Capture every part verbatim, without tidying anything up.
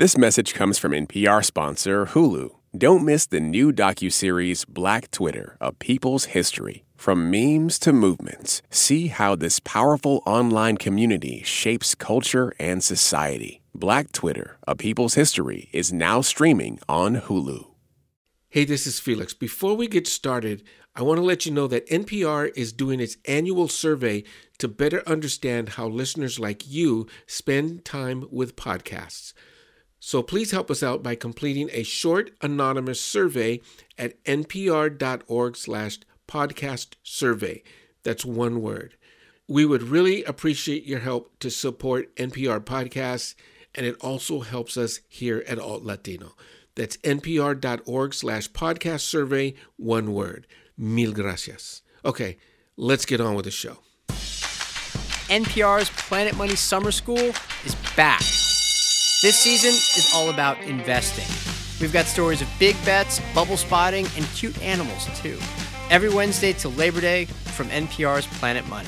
This message comes from N P R sponsor Hulu. Don't miss the new docuseries Black Twitter, A People's History. From memes to movements, see how this powerful online community shapes culture and society. Black Twitter, A People's History is now streaming on Hulu. Hey, this is Felix. Before we get started, I want to let you know that N P R is doing its annual survey to better understand how listeners like you spend time with podcasts. So please help us out by completing a short anonymous survey at npr.org slash podcast survey. That's one word. We would really appreciate your help to support N P R podcasts, and it also helps us here at Alt Latino. That's npr.org slash podcast survey, one word. Mil gracias. Okay, let's get on with the show. N P R's Planet Money Summer School is back. This season is all about investing. We've got stories of big bets, bubble spotting, and cute animals, too. Every Wednesday till Labor Day from N P R's Planet Money.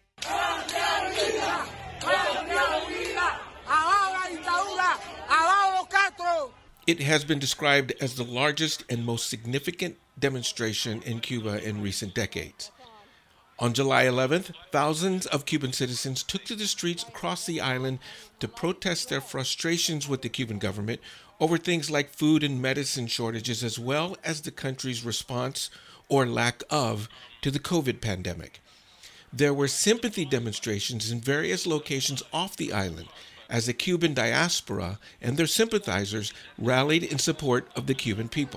It has been described as the largest and most significant demonstration in Cuba in recent decades. On July eleventh, thousands of Cuban citizens took to the streets across the island to protest their frustrations with the Cuban government over things like food and medicine shortages, as well as the country's response, or lack of, to the COVID pandemic. There were sympathy demonstrations in various locations off the island as the Cuban diaspora and their sympathizers rallied in support of the Cuban people.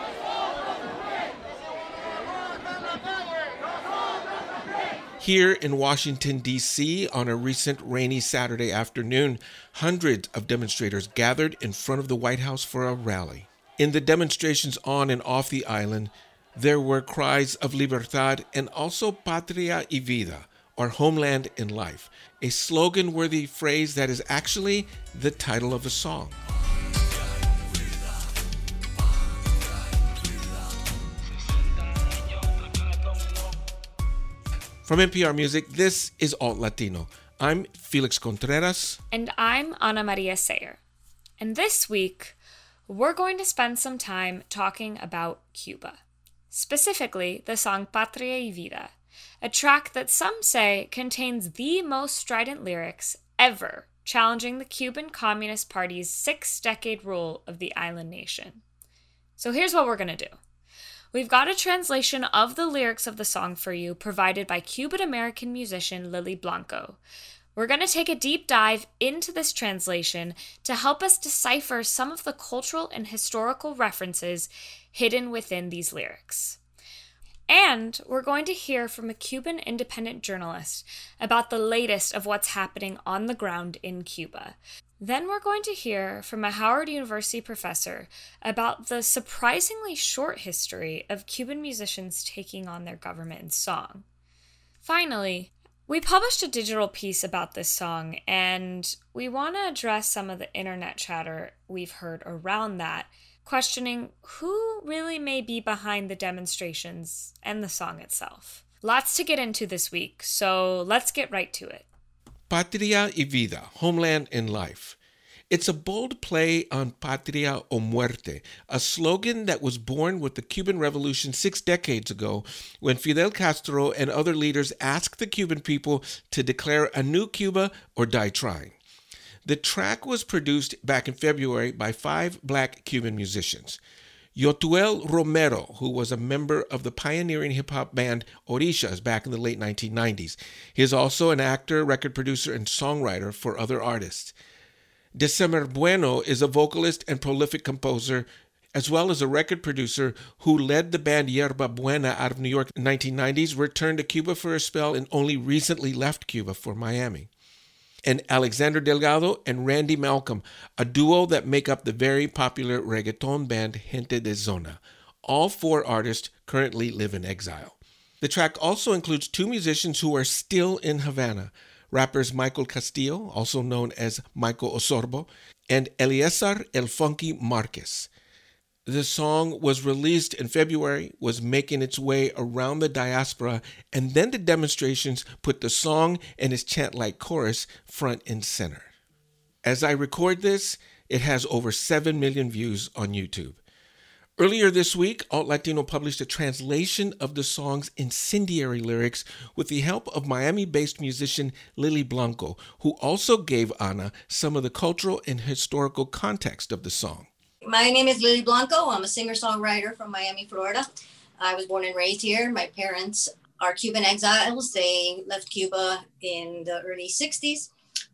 Here in Washington, D C, on a recent rainy Saturday afternoon, hundreds of demonstrators gathered in front of the White House for a rally. In the demonstrations on and off the island, there were cries of libertad and also patria y vida, or homeland in life, a slogan-worthy phrase that is actually the title of a song. From N P R Music, this is Alt Latino. I'm Felix Contreras. And I'm Ana Maria Sayer. And this week, we're going to spend some time talking about Cuba. Specifically, the song Patria y Vida, a track that some say contains the most strident lyrics ever, challenging the Cuban Communist Party's six-decade rule of the island nation. So here's what we're going to do. We've got a translation of the lyrics of the song for you provided by Cuban-American musician Lily Blanco. We're going to take a deep dive into this translation to help us decipher some of the cultural and historical references hidden within these lyrics. And we're going to hear from a Cuban independent journalist about the latest of what's happening on the ground in Cuba. Then we're going to hear from a Howard University professor about the surprisingly short history of Cuban musicians taking on their government in song. Finally, we published a digital piece about this song, and we want to address some of the internet chatter we've heard around that, questioning who really may be behind the demonstrations and the song itself. Lots to get into this week, so let's get right to it. Patria y vida, homeland in life. It's a bold play on patria o muerte, a slogan that was born with the Cuban Revolution six decades ago when Fidel Castro and other leaders asked the Cuban people to declare a new Cuba or die trying. The track was produced back in February by five black Cuban musicians. Yotuel Romero, who was a member of the pioneering hip-hop band Orishas back in the late nineteen nineties. He is also an actor, record producer, and songwriter for other artists. December Bueno is a vocalist and prolific composer, as well as a record producer who led the band Yerba Buena out of New York in the nineteen nineties, returned to Cuba for a spell, and only recently left Cuba for Miami. And Alexander Delgado and Randy Malcolm, a duo that make up the very popular reggaeton band Gente de Zona. All four artists currently live in exile. The track also includes two musicians who are still in Havana, rappers Michael Castillo, also known as Michael Osorbo, and Eliezer El Funky Marquez. The song was released in February, was making its way around the diaspora, and then the demonstrations put the song and its chant-like chorus front and center. As I record this, It has over seven million views on YouTube. Earlier this week, Alt Latino published a translation of the song's incendiary lyrics with the help of Miami-based musician Lily Blanco, who also gave Ana some of the cultural and historical context of the song. My name is Lily Blanco. I'm a singer-songwriter from Miami, Florida. I was born and raised here. My parents are Cuban exiles. They left Cuba in the early sixties.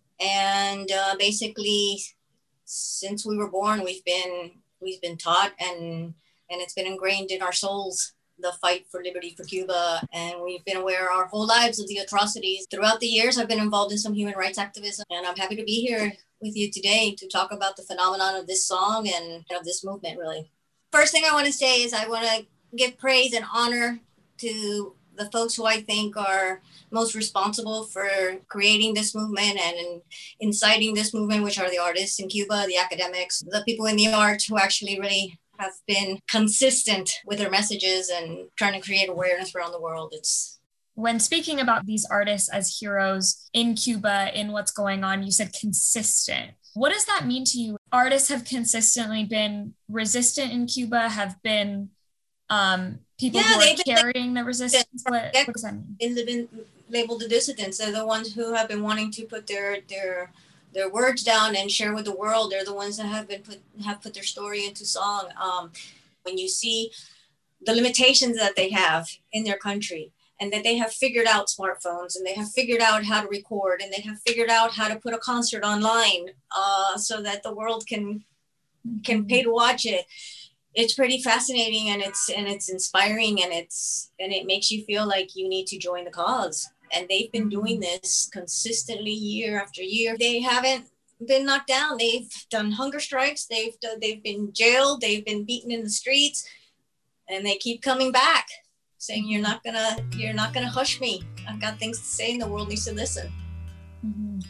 And uh, basically, since we were born, we've been we've been taught and and it's been ingrained in our souls, the fight for liberty for Cuba. And we've been aware our whole lives of the atrocities. Throughout the years, I've been involved in some human rights activism, and I'm happy to be here with you today to talk about the phenomenon of this song and of this movement, really. First thing I want to say is I want to give praise and honor to the folks who I think are most responsible for creating this movement and inciting this movement, which are the artists in Cuba, the academics, the people in the arts who actually really have been consistent with their messages and trying to create awareness around the world. It's When speaking about these artists as heroes in Cuba, in what's going on, you said consistent. What does that mean to you? Artists have consistently been resistant in Cuba, have been um, people yeah, who are carrying the resistance. What, what does that mean? They've been labeled the dissidents. They're the ones who have been wanting to put their their their words down and share with the world. They're the ones that have been put have put their story into song. Um, when you see the limitations that they have in their country, and that they have figured out smartphones, and they have figured out how to record, and they have figured out how to put a concert online uh, so that the world can can pay to watch it. It's pretty fascinating, and it's and it's inspiring, and it's and it makes you feel like you need to join the cause. And they've been doing this consistently year after year. They haven't been knocked down. They've done hunger strikes. They've done, they've been jailed. They've been beaten in the streets, and they keep coming back, saying, you're not gonna, you're not gonna hush me. I've got things to say and the world needs to listen. Mm-hmm.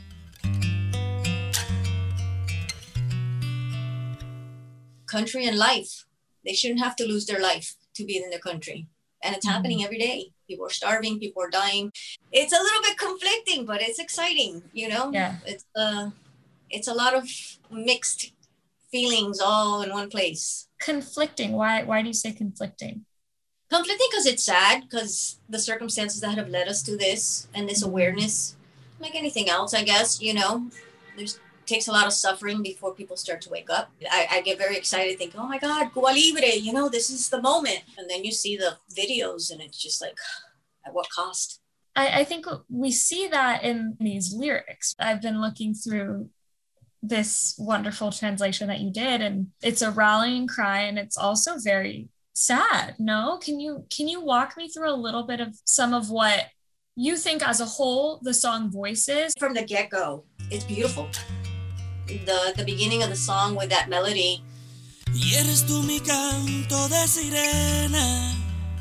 Country and life. They shouldn't have to lose their life to be in their country. And it's happening every day. People are starving, people are dying. It's a little bit conflicting, but it's exciting, you know? Yeah. It's uh it's a lot of mixed feelings all in one place. Conflicting. Why why do you say conflicting? Conflicting because it's sad, because the circumstances that have led us to this and this awareness, like anything else, I guess, you know, there's takes a lot of suffering before people start to wake up. I, I get very excited thinking, oh my God, Cuba Libre, you know, this is the moment. And then you see the videos and it's just like, at what cost? I, I think we see that in these lyrics. I've been looking through this wonderful translation that you did, and it's a rallying cry, and it's also very sad. No? Can you can you walk me through a little bit of some of what you think as a whole the song voices? From the get-go, it's beautiful. The, the beginning of the song with that melody. Y eres tú mi canto de sirena,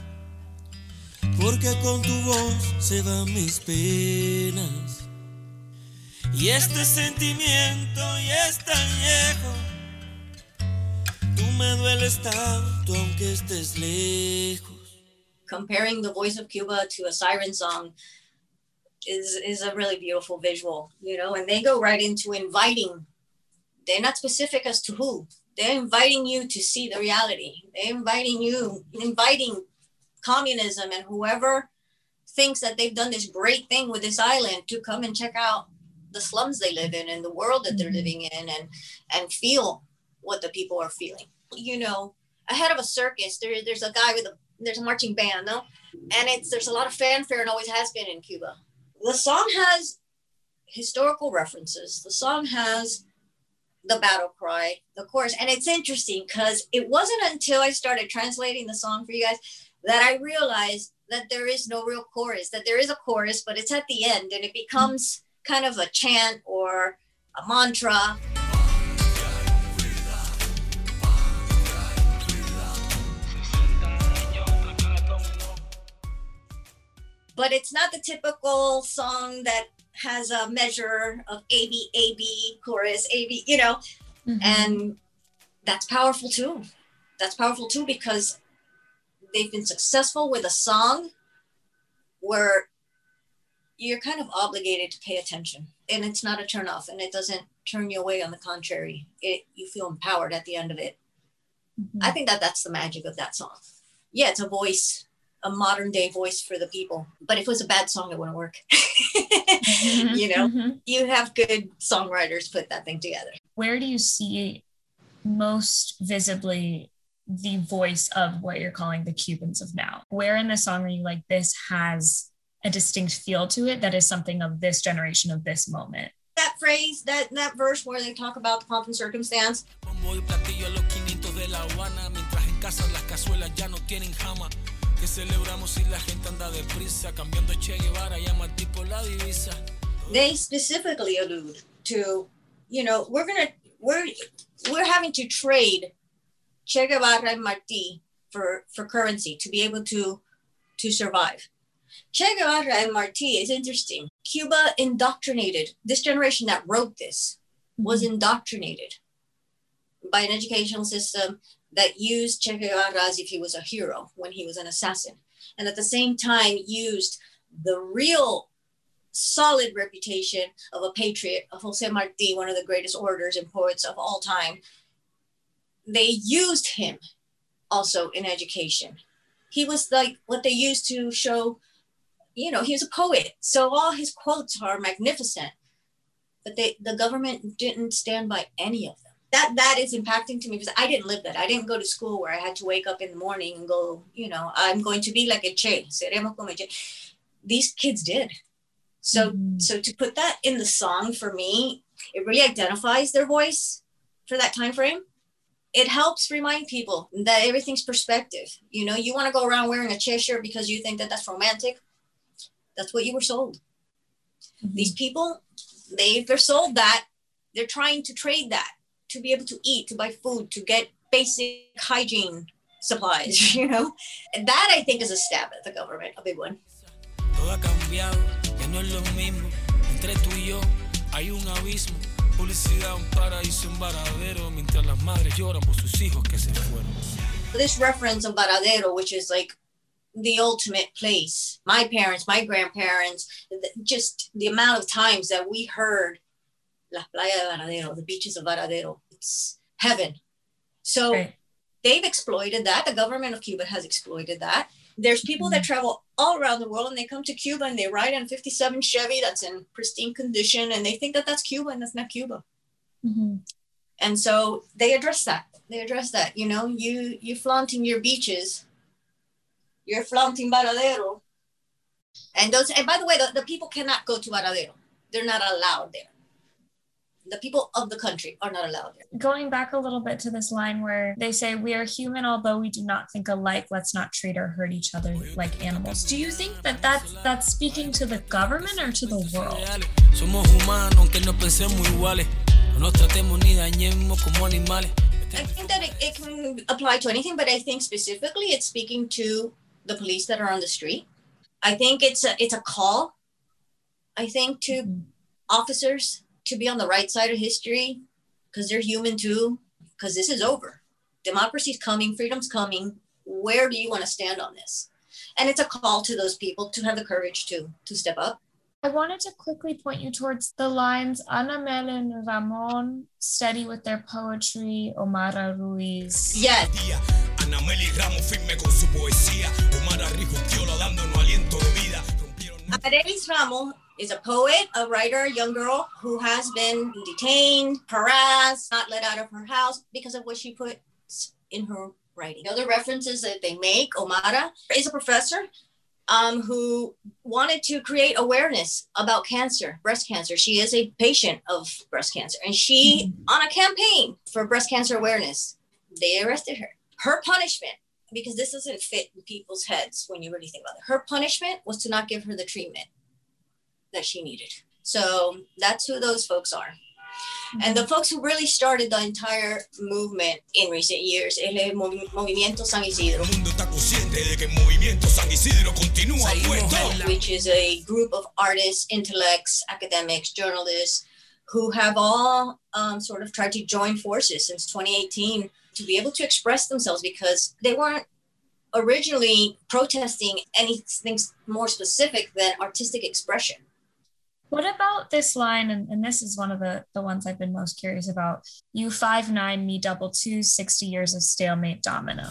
porque con tu voz se van mis penas. Y este sentimiento ya es tan viejo, tú me dueles tanto aunque estés lejos. Comparing the voice of Cuba to a siren song is, is a really beautiful visual, you know, and they go right into inviting. They're not specific as to who. They're inviting you to see the reality. They're inviting you, inviting communism and whoever thinks that they've done this great thing with this island to come and check out the slums they live in and the world that they're living in, and, and feel what the people are feeling. You know, ahead of a circus, there, there's a guy with a, there's a marching band, no? And it's there's a lot of fanfare and always has been in Cuba. The song has historical references. The song has the battle cry, the chorus. And it's interesting because it wasn't until I started translating the song for you guys that I realized that there is no real chorus, that there is a chorus, but it's at the end and it becomes kind of a chant or a mantra. But it's not the typical song that has a measure of A, B, A, B, chorus, A, B, you know, mm-hmm. And that's powerful too. That's powerful too, because they've been successful with a song where you're kind of obligated to pay attention, and it's not a turnoff, and it doesn't turn you away. On the contrary, it you feel empowered at the end of it. Mm-hmm. I think that that's the magic of that song. Yeah, it's a voice, a modern day voice for the people. But if it was a bad song, it wouldn't work. Mm-hmm. You know, mm-hmm. you have good songwriters put that thing together. Where do you see most visibly the voice of what you're calling the Cubans of now? Where in the song are you like, this has a distinct feel to it that is something of this generation, of this moment? That phrase, that that verse where they talk about the pomp and circumstance. They specifically allude to, you know, we're gonna we're we're having to trade Che Guevara and Martí for for currency to be able to to survive. Che Guevara and Martí is interesting. Cuba indoctrinated, this generation that wrote this was indoctrinated by an educational system that used Che Guevara as if he was a hero when he was an assassin. And at the same time used the real solid reputation of a patriot, of Jose Martí, one of the greatest orators and poets of all time. They used him also in education. He was like what they used to show, you know, he was a poet. So all his quotes are magnificent, but they, the government didn't stand by any of them. That that is impacting to me because I didn't live that. I didn't go to school where I had to wake up in the morning and go, you know, I'm going to be like a Che, seremos como Che. These kids did. So, mm-hmm. so to put that in the song for me, it really identifies their voice for that time frame. It helps remind people that everything's perspective. You know, you want to go around wearing a Che shirt because you think that that's romantic. That's what you were sold. Mm-hmm. These people, they, they're sold that. They're trying to trade that to be able to eat, to buy food, to get basic hygiene supplies, you know? And that, I think, is a stab at the government, a big one. Todo ha cambiado, ya no es lo mismo. Entre tú y yo hay un abismo. Publicidad, un paraíso, un varadero, mientras las madres lloran por sus hijos que se fueron. This reference of Varadero, which is like the ultimate place. My parents, my grandparents, just the amount of times that we heard La Playa de Varadero, the beaches of Varadero, it's heaven. So right. They've exploited that. The government of Cuba has exploited that. There's people mm-hmm. that travel all around the world and they come to Cuba and they ride on fifty-seven Chevy that's in pristine condition and they think that that's Cuba and that's not Cuba. Mm-hmm. And so they address that. They address that. You know, you you flaunting your beaches, you're flaunting Varadero. And those. And by the way, the, the people cannot go to Varadero. They're not allowed there. The people of the country are not allowed there. Going back a little bit to this line where they say, we are human, although we do not think alike. Let's not treat or hurt each other like animals. Do you think that that's, that's speaking to the government or to the world? Somos humanos, aunque no pensemos iguales. No nos tratemos ni dañemos como animales. I think that it, it can apply to anything, but I think specifically it's speaking to the police that are on the street. I think it's a, it's a call, I think, to mm-hmm. officers to be on the right side of history because they're human too, because this is over. Democracy's coming, freedom's coming. Where do you want to stand on this? And it's a call to those people to have the courage to, to step up. I wanted to quickly point you towards the lines, Ana Mel and Ramon, steady with their poetry, Omara Ruiz. Yes. Ana Mel y Ramón firme con su poesía, Omara Ruiz Gustiola dándonos aliento de vida. Arelis Ramos is a poet, a writer, a young girl who has been detained, harassed, not let out of her house because of what she puts in her writing. The other references that they make, Omara is a professor um, who wanted to create awareness about cancer, breast cancer. She is a patient of breast cancer and she, mm-hmm. on a campaign for breast cancer awareness, they arrested her. Her punishment, because this doesn't fit in people's heads when you really think about it, her punishment was to not give her the treatment that she needed. So that's who those folks are. Mm-hmm. And the folks who really started the entire movement in recent years is el Movimiento San Isidro, which is a group of artists, intellects, academics, journalists who have all um, sort of tried to join forces since twenty eighteen to be able to express themselves because they weren't originally protesting anything more specific than artistic expression. What about this line, and, and this is one of the, the ones I've been most curious about. You five nine, me double two, sixty years of stalemate domino.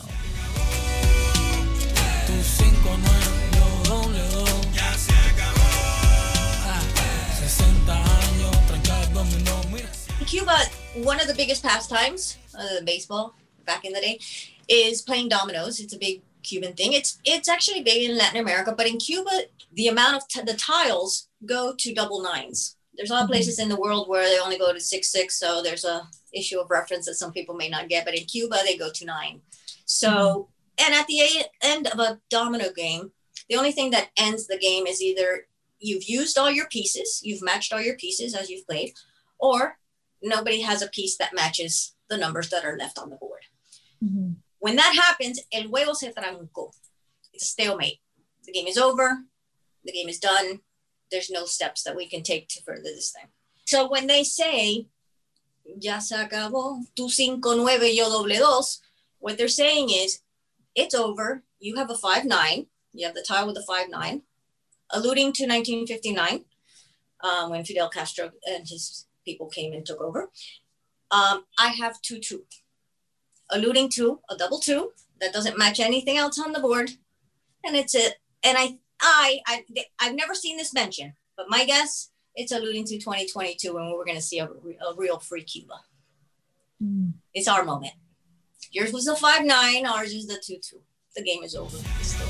In Cuba, one of the biggest pastimes, uh, baseball back in the day, is playing dominoes. It's a big Cuban thing. It's it's actually big in Latin America, but in Cuba, the amount of t- the tiles go to double nines. There's a lot of places in the world where they only go to six six, so there's a issue of reference that some people may not get. But in Cuba, they go to nine. So, mm-hmm. and at the a- end of a domino game, the only thing that ends the game is either you've used all your pieces, you've matched all your pieces as you've played, or nobody has a piece that matches the numbers that are left on the board. Mm-hmm. When that happens, el juego se trancó. It's a stalemate. The game is over. The game is done. There's no steps that we can take to further this thing. So when they say, ya se acabó, tú cinco nueve, yo doble dos, what they're saying is, it's over. You have a five nine. You have the tile with a five nine, alluding to nineteen fifty-nine, um, when Fidel Castro and his people came and took over. Um, I have two two, alluding to a double two that doesn't match anything else on the board, and it's it. And I, I, I, I've never seen this mentioned, but my guess, it's alluding to twenty twenty-two when we're going to see a, a real free Cuba. Mm. It's our moment. Yours was a five nine, ours is the two two. The game is over.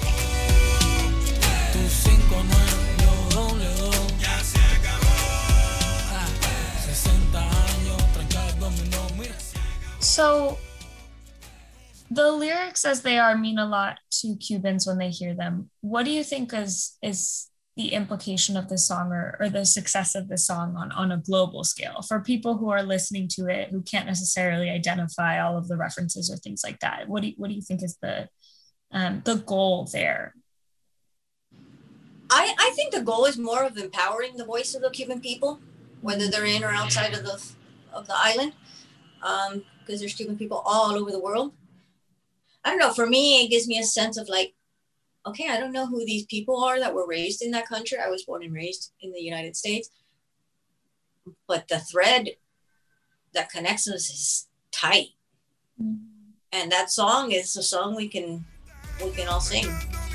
So the lyrics as they are mean a lot to Cubans when they hear them. What do you think is is the implication of the song, or, or the success of the song on, on a global scale for people who are listening to it who can't necessarily identify all of the references or things like that? What do you, what do you think is the um, the goal there? I, I think the goal is more of empowering the voice of the Cuban people, whether they're in or outside of the of the island, um, because there's Cuban people all over the world. I don't know. For me, it gives me a sense of like, okay, I don't know who these people are that were raised in that country. I was born and raised in the United States, but the thread that connects us is tight, mm-hmm. and that song is a song we can we can all sing.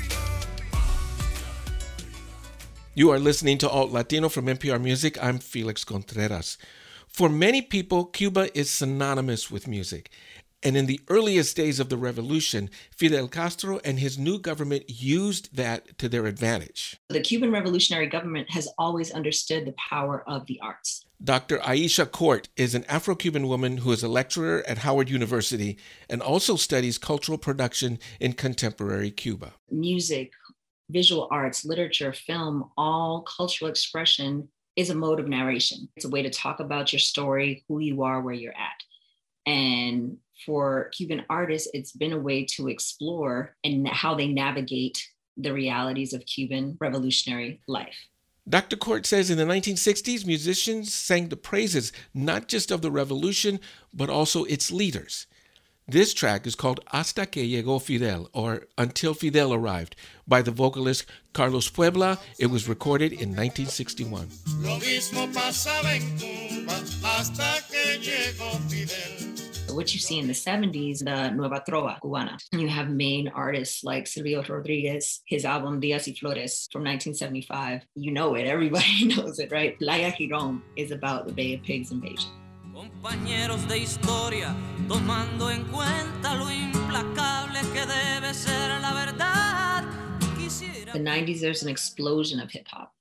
You are listening to Alt Latino from N P R Music. I'm Felix Contreras. For many people, Cuba is synonymous with music. And in the earliest days of the revolution, Fidel Castro and his new government used that to their advantage. The Cuban revolutionary government has always understood the power of the arts. Doctor Aisha Court is an Afro-Cuban woman who is a lecturer at Howard University and also studies cultural production in contemporary Cuba. Music, visual arts, literature, film, all cultural expression is a mode of narration. It's a way to talk about your story, who you are, where you're at. And for Cuban artists, it's been a way to explore and how they navigate the realities of Cuban revolutionary life. Doctor Court says in the nineteen sixties, musicians sang the praises not just of the revolution, but also its leaders. This track is called Hasta que llegó Fidel, or Until Fidel Arrived, by the vocalist Carlos Puebla. It was recorded in nineteen sixty-one. Lo mismo pasaba en Cuba hasta que llegó Fidel. What you see in the seventies, the Nueva Trova Cubana. You have main artists like Silvio Rodriguez, his album Días y Flores from nineteen seventy-five. You know it, everybody knows it, right? Playa Girón is about the Bay of Pigs invasion. Compañeros de historia, tomando en cuenta lo implacable que debe ser la verdad. The nineties, there's an explosion of hip hop.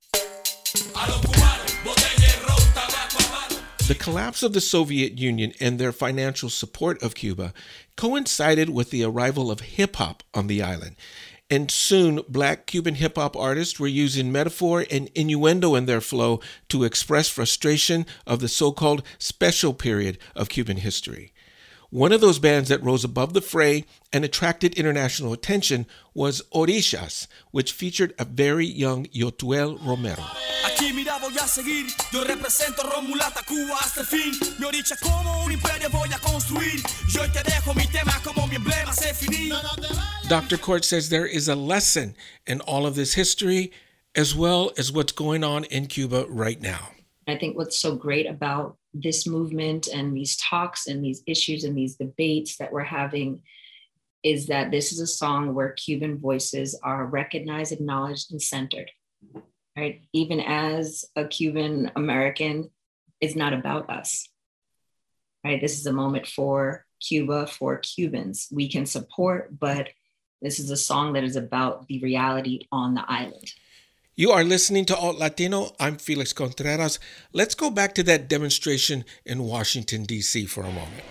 The collapse of the Soviet Union and their financial support of Cuba coincided with the arrival of hip-hop on the island. And soon, Black Cuban hip-hop artists were using metaphor and innuendo in their flow to express frustration of the so-called special period of Cuban history. One of those bands that rose above the fray and attracted international attention was Orishas, which featured a very young Yotuel Romero. Aquí mira voy a seguir, yo represento Romulata Cuba hasta el fin. Mi oricha como un imperio voy a construir. Yo te dejo mi tema como mi emblema se finir. Doctor Court says there is a lesson in all of this history as well as what's going on in Cuba right now. I think what's so great about this movement and these talks and these issues and these debates that we're having is that this is a song where Cuban voices are recognized, acknowledged, and centered, right? Even as a Cuban American, it's not about us, right? This is a moment for Cuba, for Cubans. We can support, but this is a song that is about the reality on the island. You are listening to Alt Latino. I'm Felix Contreras. Let's go back to that demonstration in Washington, D C for a moment.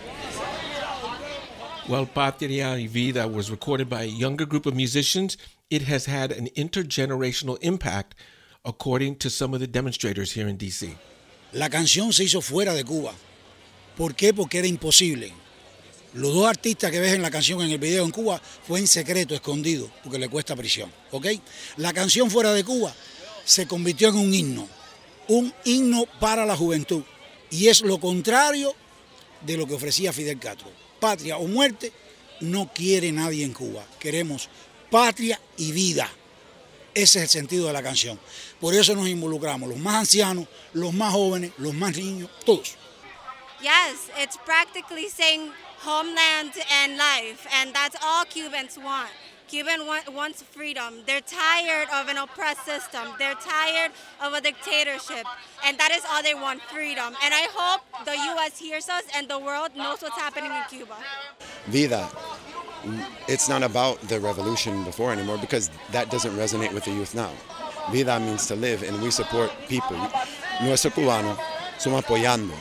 While Patria y Vida was recorded by a younger group of musicians, it has had an intergenerational impact, according to some of the demonstrators here in D C. La canción se hizo fuera de Cuba. ¿Por qué? Porque era imposible. Los dos artistas que ves en la canción, en el video en Cuba, fue en secreto, escondido, porque le cuesta prisión, ¿ok? La canción fuera de Cuba se convirtió en un himno, un himno para la juventud. Y es lo contrario de lo que ofrecía Fidel Castro. Patria o muerte no quiere nadie en Cuba. Queremos patria y vida. Ese es el sentido de la canción. Por eso nos involucramos, los más ancianos, los más jóvenes, los más niños, todos. Yes, it's practically saying homeland and life, and that's all Cubans want. Cuban want, wants freedom. They're tired of an oppressed system. They're tired of a dictatorship, and that is all they want, freedom. And I hope the U S hears us and the world knows what's happening in Cuba. Vida, it's not about the revolution before anymore because that doesn't resonate with the youth now. Vida means to live, and we support people. Nuestro cubano, somos apoyando.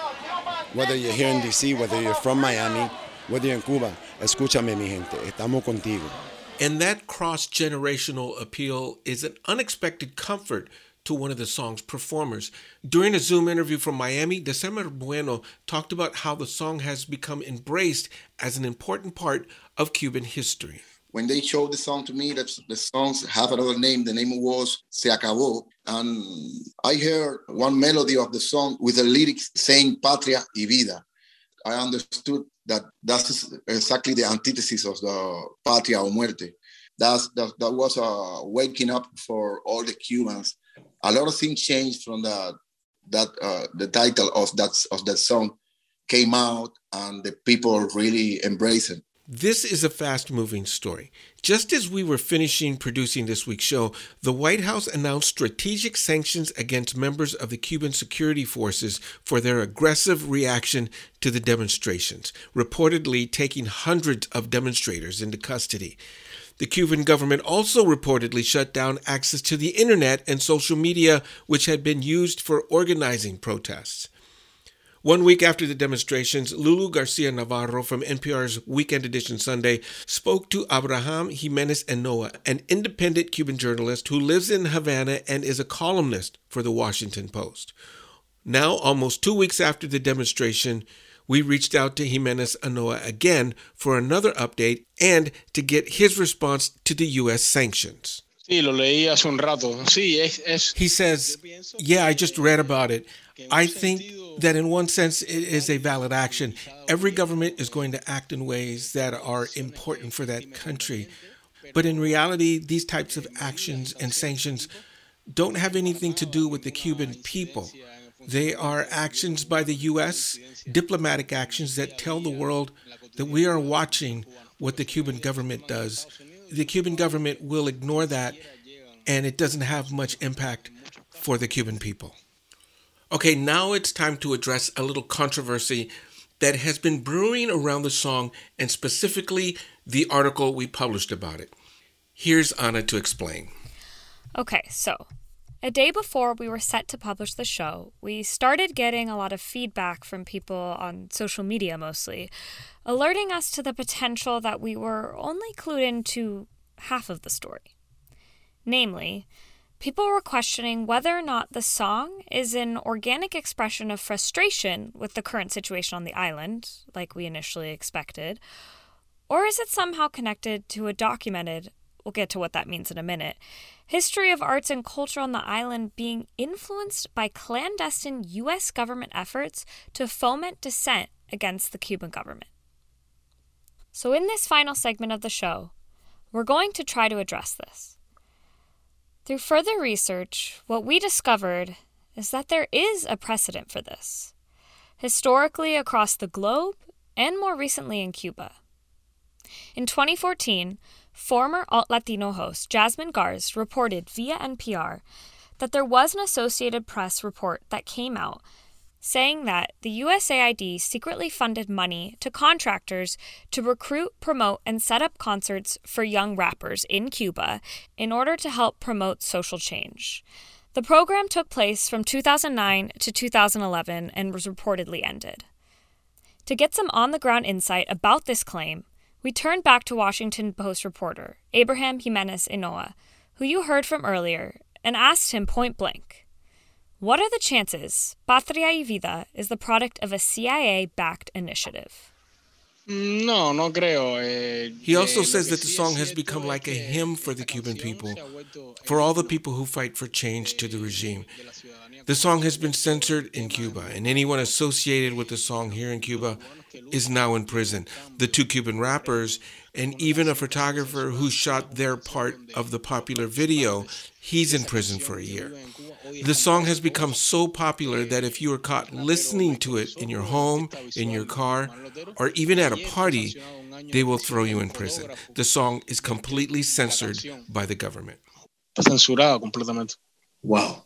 Whether you're here in D C, whether you're from Miami, whether you're in Cuba, escúchame mi gente, estamos contigo. And that cross-generational appeal is an unexpected comfort to one of the song's performers. During a Zoom interview from Miami, December Bueno talked about how the song has become embraced as an important part of Cuban history. When they showed the song to me, that the songs have another name. The name was Se Acabó. And I heard one melody of the song with the lyrics saying Patria y Vida. I understood that that's exactly the antithesis of the Patria o Muerte. That's, that, that was a waking up for all the Cubans. A lot of things changed from the, that uh, the title of that, of that song came out, and the people really embraced it. This is a fast-moving story. Just as we were finishing producing this week's show, the White House announced strategic sanctions against members of the Cuban security forces for their aggressive reaction to the demonstrations, reportedly taking hundreds of demonstrators into custody. The Cuban government also reportedly shut down access to the internet and social media, which had been used for organizing protests. One week after the demonstrations, Lulu Garcia Navarro from N P R's Weekend Edition Sunday spoke to Abraham Jimenez Enoa, an independent Cuban journalist who lives in Havana and is a columnist for the Washington Post. Now, almost two weeks after the demonstration, we reached out to Jimenez Enoa again for another update and to get his response to the U S sanctions. Sí, lo leí hace un rato. Sí, es, es... He says, yeah, I just read about it. I think that in one sense it is a valid action. Every government is going to act in ways that are important for that country. But in reality, these types of actions and sanctions don't have anything to do with the Cuban people. They are actions by the U S, diplomatic actions that tell the world that we are watching what the Cuban government does. The Cuban government will ignore that, and it doesn't have much impact for the Cuban people. Okay, now it's time to address a little controversy that has been brewing around the song, and specifically the article we published about it. Here's Anna to explain. Okay, so a day before we were set to publish the show, we started getting a lot of feedback from people on social media mostly, alerting us to the potential that we were only clued into half of the story. Namely, people were questioning whether or not the song is an organic expression of frustration with the current situation on the island, like we initially expected, or is it somehow connected to a documented, we'll get to what that means in a minute, history of arts and culture on the island being influenced by clandestine U S government efforts to foment dissent against the Cuban government. So in this final segment of the show, we're going to try to address this. Through further research, what we discovered is that there is a precedent for this, historically across the globe and more recently in Cuba. In twenty fourteen, former Alt Latino host Jasmine Garz reported via N P R that there was an Associated Press report that came out saying that the U S A I D secretly funded money to contractors to recruit, promote, and set up concerts for young rappers in Cuba in order to help promote social change. The program took place from two thousand nine to two thousand eleven and was reportedly ended. To get some on-the-ground insight about this claim, we turned back to Washington Post reporter Abraham Jimenez Inoa, who you heard from earlier, and asked him point blank, what are the chances Patria y Vida is the product of a C I A-backed initiative? No, no creo. Eh, he also says that the song has become like a hymn for the Cuban people, for all the people who fight for change to the regime. The song has been censored in Cuba, and anyone associated with the song here in Cuba is now in prison. The two Cuban rappers and even a photographer who shot their part of the popular video, he's in prison for a year. The song has become so popular that if you are caught listening to it in your home, in your car, or even at a party, they will throw you in prison. The song is completely censored by the government. Censurado completamente. Wow.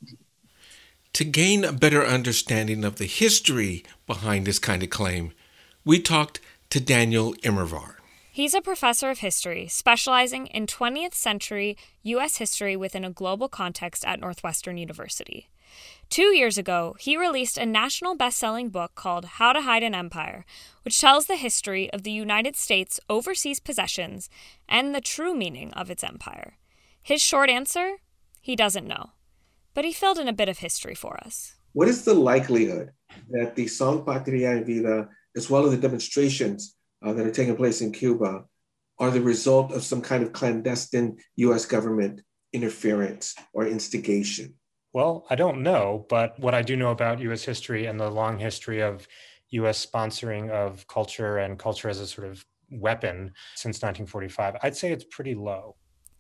To gain a better understanding of the history behind this kind of claim, we talked to Daniel Immerwahr. He's a professor of history, specializing in twentieth century U S history within a global context at Northwestern University. Two years ago, he released a national best-selling book called How to Hide an Empire, which tells the history of the United States' overseas possessions and the true meaning of its empire. His short answer? He doesn't know. But he filled in a bit of history for us. What is the likelihood that the song Patria y Vida, as well as the demonstrations uh, that are taking place in Cuba, are the result of some kind of clandestine U S government interference or instigation? Well, I don't know, but what I do know about U S history and the long history of U S sponsoring of culture and culture as a sort of weapon since nineteen forty-five, I'd say it's pretty low.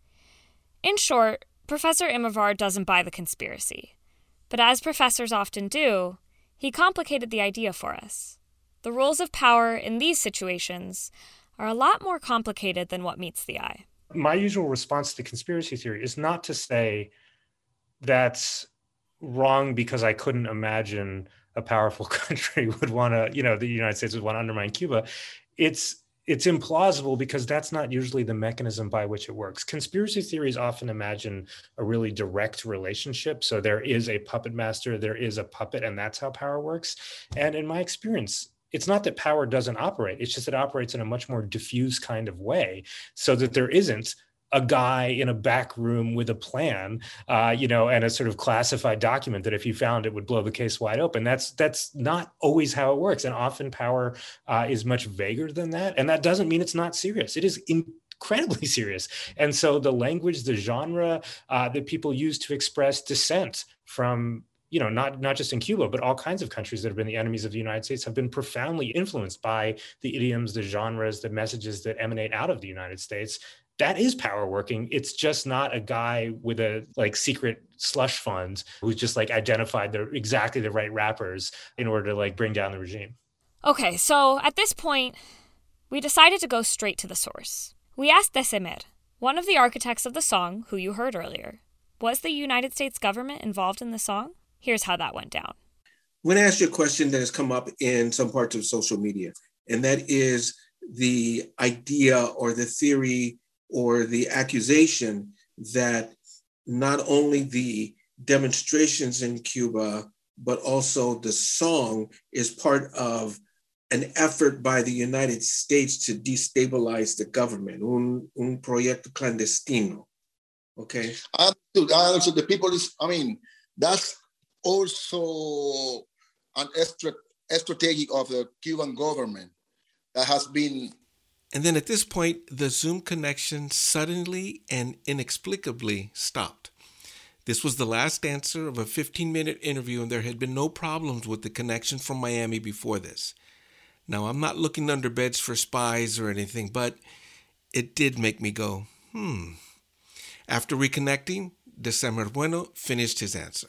In short, Professor Immerwahr doesn't buy the conspiracy. But as professors often do, he complicated the idea for us. The roles of power in these situations are a lot more complicated than what meets the eye. My usual response to conspiracy theory is not to say that's wrong because I couldn't imagine a powerful country would want to, you know, the United States would want to undermine Cuba. It's It's implausible because that's not usually the mechanism by which it works. Conspiracy theories often imagine a really direct relationship. So there is a puppet master, there is a puppet, and that's how power works. And in my experience, it's not that power doesn't operate. It's just that it operates in a much more diffuse kind of way so that there isn't a guy in a back room with a plan, uh, you know, and a sort of classified document that if he found it would blow the case wide open. That's that's not always how it works. And often power uh, is much vaguer than that. And that doesn't mean it's not serious. It is incredibly serious. And so the language, the genre uh, that people use to express dissent from, you know, not, not just in Cuba, but all kinds of countries that have been the enemies of the United States have been profoundly influenced by the idioms, the genres, the messages that emanate out of the United States. That is power working. It's just not a guy with a like secret slush fund who's just like identified the exactly the right rappers in order to like bring down the regime. Okay, so at this point, we decided to go straight to the source. We asked Desemer, one of the architects of the song, who you heard earlier, was the United States government involved in the song? Here's how that went down. I'm going to ask you a question that has come up in some parts of social media, and that is the idea or the theory or the accusation that not only the demonstrations in Cuba, but also the song is part of an effort by the United States to destabilize the government, un, un proyecto clandestino, okay? I understood the people is, I mean, that's also an extra, strategy of the Cuban government that has been. And then at this point, the Zoom connection suddenly and inexplicably stopped. This was the last answer of a fifteen-minute interview, and there had been no problems with the connection from Miami before this. Now, I'm not looking under beds for spies or anything, but it did make me go, hmm. After reconnecting, de Samarbueno finished his answer.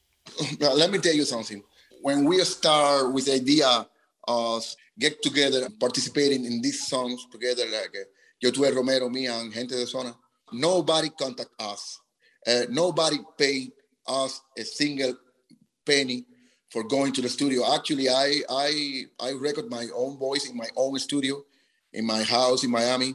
Let me tell you something. When we start with the idea of get together, participating in these songs together, like uh, Yotuel Romero, me, and Gente de Zona, nobody contact us. Uh, nobody paid us a single penny for going to the studio. Actually, I I I record my own voice in my own studio, in my house in Miami.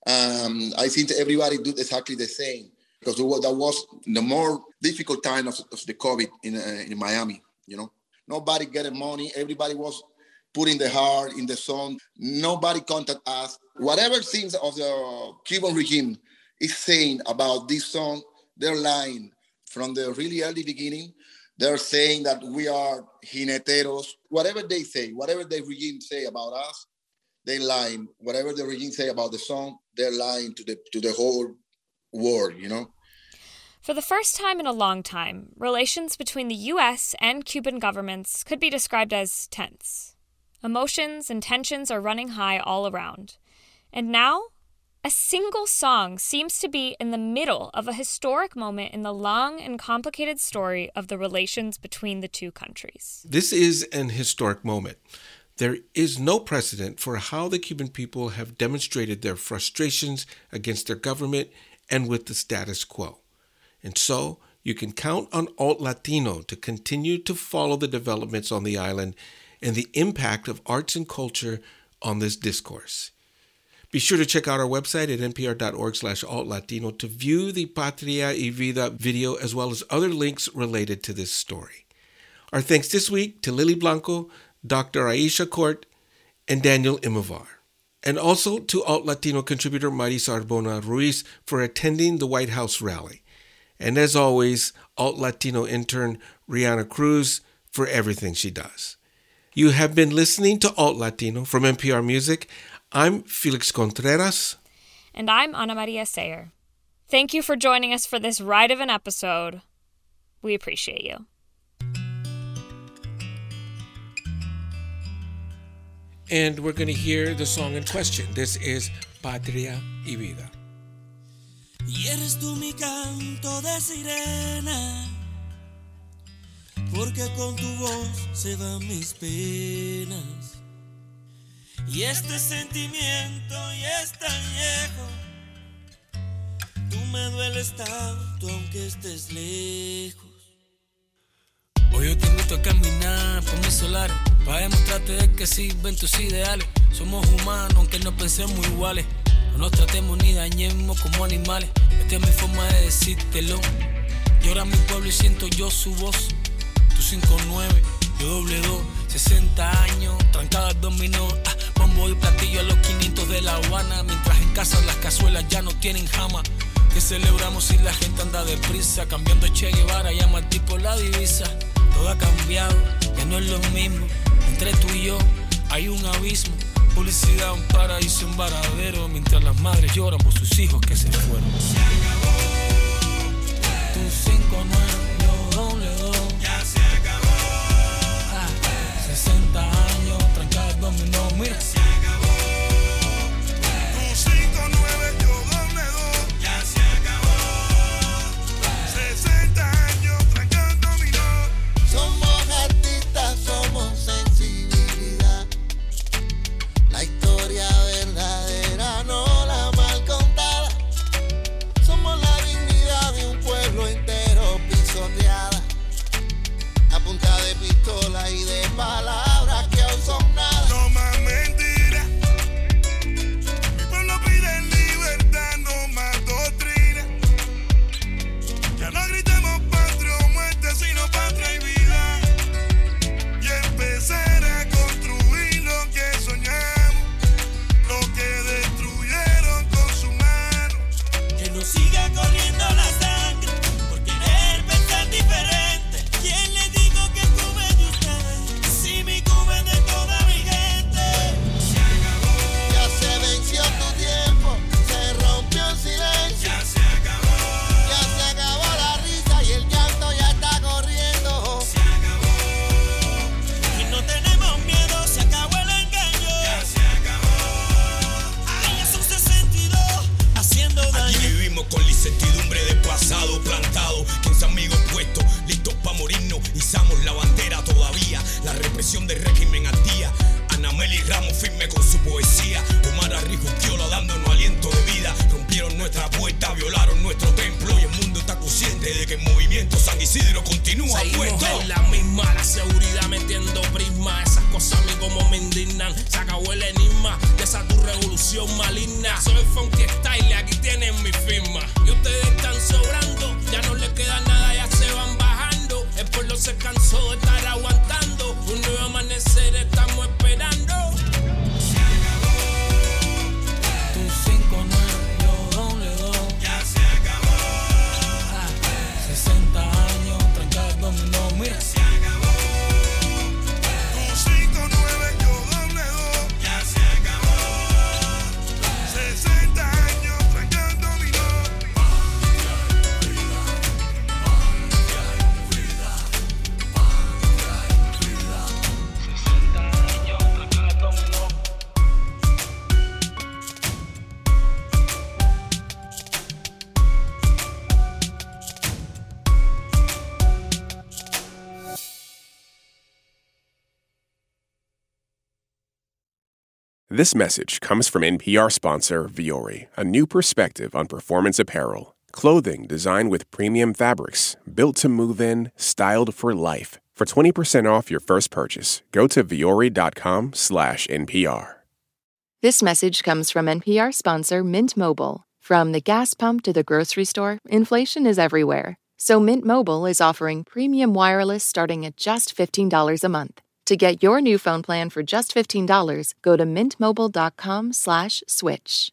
Um, I think everybody did exactly the same because that was the more difficult time of, of the COVID in uh, in Miami. You know, nobody getting money. Everybody was putting the heart in the song. Nobody contact us. Whatever things of the Cuban regime is saying about this song, they're lying from the really early beginning. They're saying that we are jineteros. Whatever they say, whatever the regime say about us, they lying. Whatever the regime say about the song, they're lying to the to the whole world, you know? For the first time in a long time, relations between the U S and Cuban governments could be described as tense. Emotions and tensions are running high all around. And now, a single song seems to be in the middle of a historic moment in the long and complicated story of the relations between the two countries. This is an historic moment. There is no precedent for how the Cuban people have demonstrated their frustrations against their government and with the status quo. And so, you can count on Alt Latino to continue to follow the developments on the island and the impact of arts and culture on this discourse. Be sure to check out our website at npr.org slash altlatino to view the Patria y Vida video as well as other links related to this story. Our thanks this week to Lily Blanco, Doctor Aisha Court, and Daniel Imovar. And also to Alt Latino contributor Marisa Arbona Ruiz for attending the White House rally. And as always, Alt Latino intern Rihanna Cruz for everything she does. You have been listening to Alt Latino from N P R Music. I'm Felix Contreras. And I'm Ana Maria Sayer. Thank you for joining us for this ride of an episode. We appreciate you. And we're going to hear the song in question. This is Patria y Vida. Y eres tú mi canto de sirena, porque con tu voz se van mis penas. Y este sentimiento ya es tan viejo, tú me dueles tanto aunque estés lejos. Hoy yo te invito a caminar por mis solares, para demostrarte de que sirven tus ideales. Somos humanos aunque no pensemos iguales, no nos tratemos ni dañemos como animales. Esta es mi forma de decírtelo. Llora mi pueblo y siento yo su voz. Tú cinco nueve, yo doble dos, sesenta años, trancada al dominó. Ah, bombo y platillo a los quinientos de La Habana, mientras en casa las cazuelas ya no tienen jama. Que celebramos si la gente anda deprisa, cambiando Che Guevara, llama al tipo la divisa. Todo ha cambiado, ya no es lo mismo. Entre tú y yo hay un abismo. Publicidad, un paraíso, un varadero, mientras las madres lloran por sus hijos que se fueron. Se acabó. Tú cinco nueve, yo doble dos. Ya se acabó. Ah, sesenta años, trancada el dominó, mira. Se acabó. Tú cinco nueve, yo doble dos. Ya se acabó. sesenta años, trancada el dominó. Somos artistas, somos sensibilidad. La historia verdadera, no la mal contada. Somos la dignidad de un pueblo entero pisoteada, a punta de pistola y de palabras. esto San Isidro continúa Seguimos puesto. en la misma, la seguridad metiendo prisma. Esas cosas a mí como me indignan. Se acabó el enigma de esa tu revolución maligna. Soy Funky Style, aquí tienen mi firma. Y ustedes están sobrando, ya no les queda nada, ya se van bajando. El pueblo se cansó de estar aguantando. Un nuevo amanecer estamos esperando. Se acabó. Tu cinco nueve, yo doble dos. Ya se acabó. Ah, sesenta años, trancar dominó, mira. Se acabó. Tu cinco nueve, yo doble dos. Ya se acabó. sesenta años trancando dominó. This message comes from N P R sponsor Vuori, a new perspective on performance apparel. Clothing designed with premium fabrics, built to move in, styled for life. For twenty percent off your first purchase, go to vuori.com slash NPR. This message comes from N P R sponsor Mint Mobile. From the gas pump to the grocery store, inflation is everywhere. So Mint Mobile is offering premium wireless starting at just fifteen dollars a month. To get your new phone plan for just fifteen dollars, go to mintmobile.com slash switch.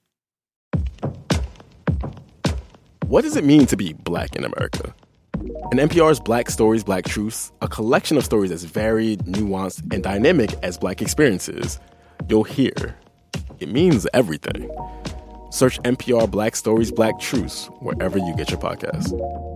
What does it mean to be Black in America? In N P R's Black Stories, Black Truths, a collection of stories as varied, nuanced, and dynamic as Black experiences, you'll hear it means everything. Search N P R Black Stories, Black Truths wherever you get your podcasts.